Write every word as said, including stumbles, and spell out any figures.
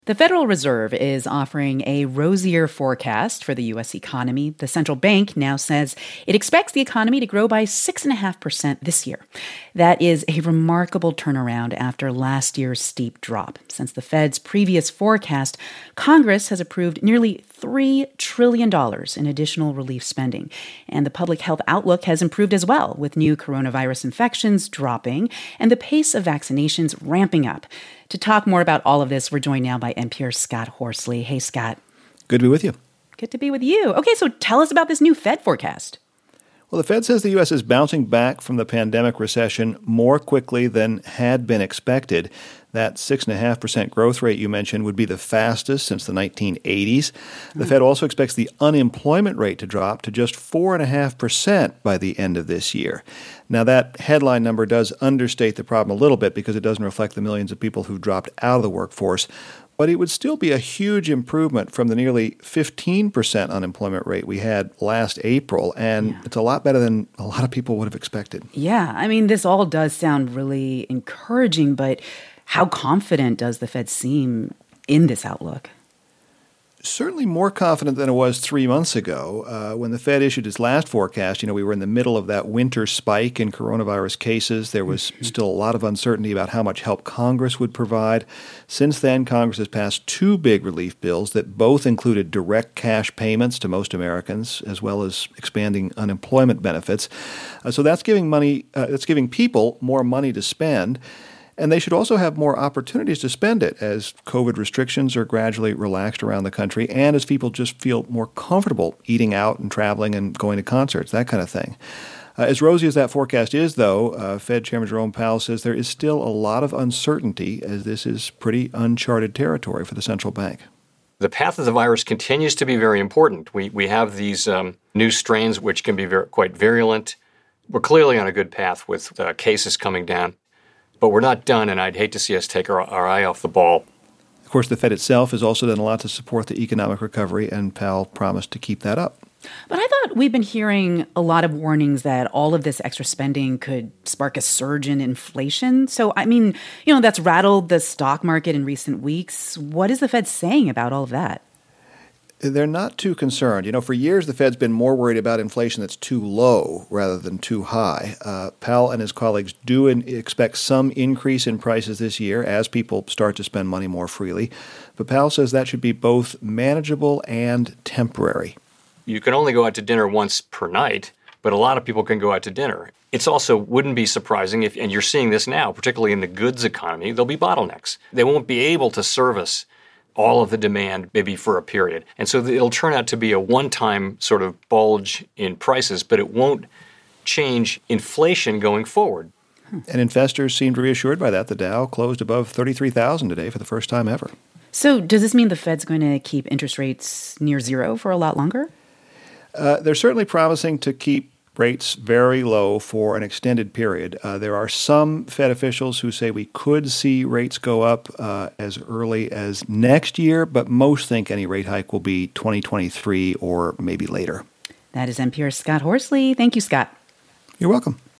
The Federal Reserve is offering a rosier forecast for the U S economy. The central bank now says it expects the economy to grow by six point five percent this year. That is a remarkable turnaround after last year's steep drop. Since the Fed's previous forecast, Congress has approved nearly three trillion dollars in additional relief spending. And the public health outlook has improved as well, with new coronavirus infections dropping and the pace of vaccinations ramping up. To talk more about all of this, we're joined now by N P R's Scott Horsley. Hey, Scott. Good to be with you. Good to be with you. Okay, so tell us about this new Fed forecast. Well, the Fed says the U S is bouncing back from the pandemic recession more quickly than had been expected. That six point five percent growth rate you mentioned would be the fastest since the nineteen eighties. The mm. Fed also expects the unemployment rate to drop to just four point five percent by the end of this year. Now, that headline number does understate the problem a little bit because it doesn't reflect the millions of people who've dropped out of the workforce. But it would still be a huge improvement from the nearly fifteen percent unemployment rate we had last April, and yeah. it's a lot better than a lot of people would have expected. Yeah, I mean, this all does sound really encouraging, but how confident does the Fed seem in this outlook? Certainly more confident than it was three months ago. Uh, when the Fed issued its last forecast, you know, we were in the middle of that winter spike in coronavirus cases. There was mm-hmm. still a lot of uncertainty about how much help Congress would provide. Since then, Congress has passed two big relief bills that both included direct cash payments to most Americans, as well as expanding unemployment benefits. Uh, so that's giving money, uh, that's giving people more money to spend. And they should also have more opportunities to spend it as COVID restrictions are gradually relaxed around the country and as people just feel more comfortable eating out and traveling and going to concerts, that kind of thing. Uh, as rosy as that forecast is, though, uh, Fed Chairman Jerome Powell says there is still a lot of uncertainty as this is pretty uncharted territory for the central bank. The path of the virus continues to be very important. We we have these um, new strains which can be ver- quite virulent. We're clearly on a good path with uh, cases coming down. But we're not done, and I'd hate to see us take our, our eye off the ball. Of course, the Fed itself has also done a lot to support the economic recovery, and Powell promised to keep that up. But I thought we've been hearing a lot of warnings that all of this extra spending could spark a surge in inflation. So, I mean, you know, that's rattled the stock market in recent weeks. What is the Fed saying about all of that? They're not too concerned. You know, for years, the Fed's been more worried about inflation that's too low rather than too high. Uh, Powell and his colleagues do in- expect some increase in prices this year as people start to spend money more freely. But Powell says that should be both manageable and temporary. You can only go out to dinner once per night, but a lot of people can go out to dinner. It's also wouldn't be surprising if, and you're seeing this now, particularly in the goods economy, there'll be bottlenecks. They won't be able to service all of the demand maybe for a period. And so it'll turn out to be a one-time sort of bulge in prices, but it won't change inflation going forward. And investors seemed reassured by that. The Dow closed above thirty-three thousand today for the first time ever. So does this mean the Fed's going to keep interest rates near zero for a lot longer? Uh, they're certainly promising to keep rates very low for an extended period. Uh, there are some Fed officials who say we could see rates go up uh, as early as next year, but most think any rate hike will be twenty twenty-three or maybe later. That is N P R's Scott Horsley. Thank you, Scott. You're welcome.